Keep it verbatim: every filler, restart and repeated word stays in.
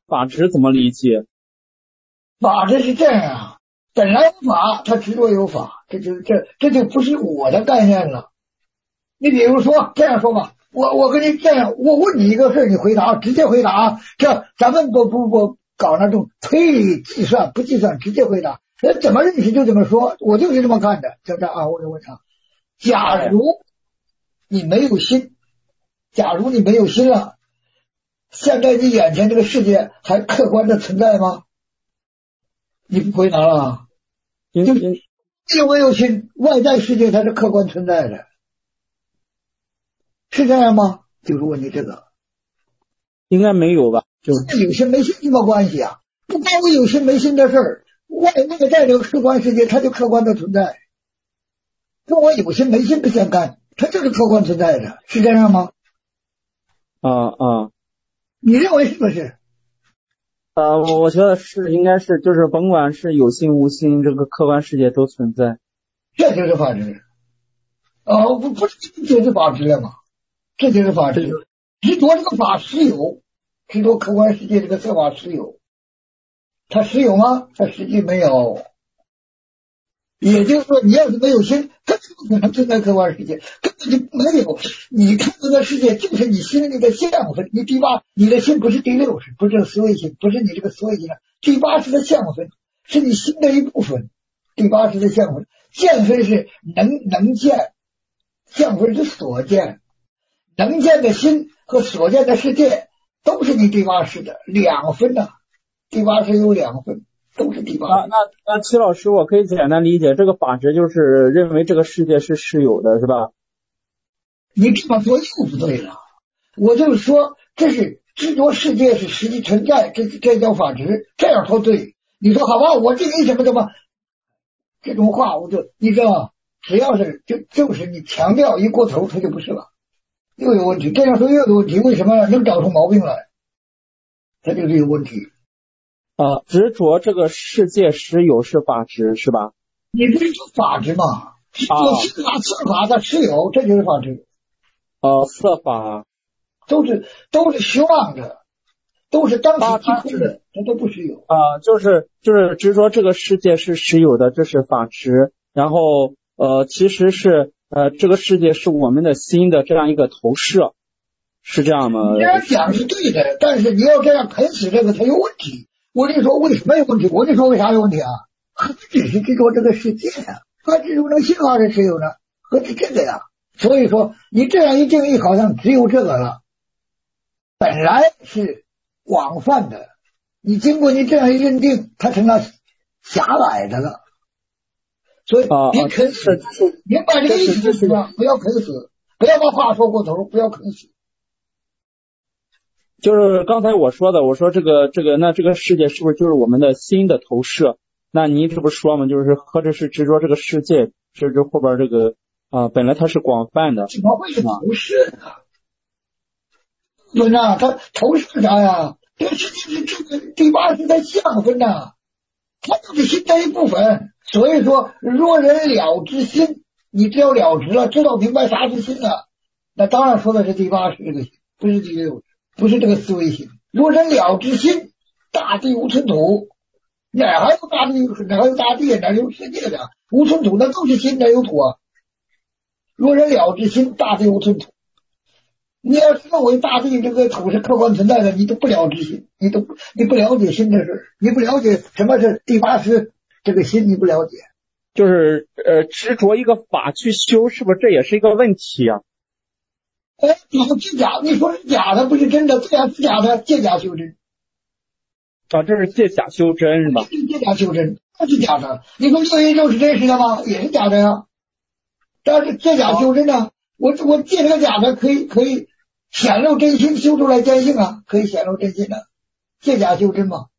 法执怎么理解？ 法执是这样啊，本来无法，他执着有法，这就这这就不是我的概念了。你比如说这样说吧，我我跟你这样，我问你一个事，你回答，直接回答，这咱们不不不搞那种推理计算，不计算，直接回答。呃，怎么认识就怎么说，我就是这么看的。就这啊，我就问他，假如你没有心，假如你没有心了，现在你眼前这个世界还客观的存在吗？你不回答了，就因为有心，外在世界它是客观存在的，是这样吗？就是问你这个， 应该没有吧？就有心没心什么关系啊？不光有有心没心的事儿，外外在这个客观世界它就客观的存在，跟我有心没心不相干，它就是客观存在的，是这样吗？ 啊啊， 你认为是不是？ 呃，我我觉得是，应该是，就是甭管是有心无心，这个客观世界都存在。 这就是法执。哦，不不是，这就是法执了吗？这就是法执。执着这个法实有，执着客观世界这个色法实有，它实有吗？它实际没有。也就是说，你要是没有心，根本不可能存在客观世界，根本就没有。你看到的世界就是你心里的相分，你第八，你的心不是第六识，不是思维心，不是你这个思维心，第八识的相分是你心的一部分。第八识的相分，见分是能能见，相分是所见，能见的心和所见的世界都是你第八识的两分呐、啊。第八识有两分。都是第八。 那那那齐老师，我可以简单理解，这个法执就是认为这个世界是实有的，是吧？ 你这么说又不对了。我就是说，这是执着世界是实际存在，这这叫法执，这样说对。你说好吧，我这你怎么怎么这种话，我就你知道吗？只要是就就是你强调一过头，它就不是了，又有问题。这样说又有问题，为什么呢？能找出毛病来，它就是有问题。 啊，执着这个世界实有是法执是吧？ 你不是说法执吗？执着心法、色法的实有，这就是法执。 哦，色法都是都是虚妄的，都是当体即空的，这都不实有。 啊，就是就是执着这个世界是实有的，这是法执。然后呃，其实是呃这个世界是我们的心的这样一个投射，是这样吗？ 你这样讲是对的，但是你要这样啃死这个，它有问题。我跟你说为什么有问题？我跟你说为啥有问题啊？何止是执着这个世界啊？何止执着心法是实有呢？何止这个呀？所以说你这样一定义，好像只有这个了。本来是广泛的，你经过你这样一认定，它成了狭隘的了。所以别啃死， 啊啊、 明白这个意思是吧？不要啃死，不要把话说过头，不要啃死。 就是刚才我说的，我说这个这个，那这个世界是不是就是我们的心的投射？那您这不说吗？就是何止是执着这个世界，是这后边这个啊、呃，本来它是广泛的。 怎么会是投射呢？对呐，它投射啥呀？这个世界是这个第八是在相分呐，它就是心的一部分。所以说，若人了知心，你只要了知了，知道明白啥是心了，那当然说的是第八是这个心，不是第六。不是这个思维心，若人了知心，大地无存土，哪还有大地？哪还有大地？哪有世界的？无存土那都是心，哪有土啊？若人了知心，大地无存土。你要是认为大地这个土是客观存在的，你都不了知心，你都不你不了解心的事，你不了解什么是第八识这个心，你不了解。 就是呃执着一个法去修，是不是这也是一个问题啊？ 哎，你说是假，你说是假的，不是真的，对呀，是假的，借假修真。 啊，这是借假修真是吧？ 借假修真，那是假的。你说六一六是真实的吗？也是假的呀。但是借假修真呢、啊，我我借这个假的，可以可以显露真心，修出来真性啊，可以显露真心的、啊，借假修真嘛。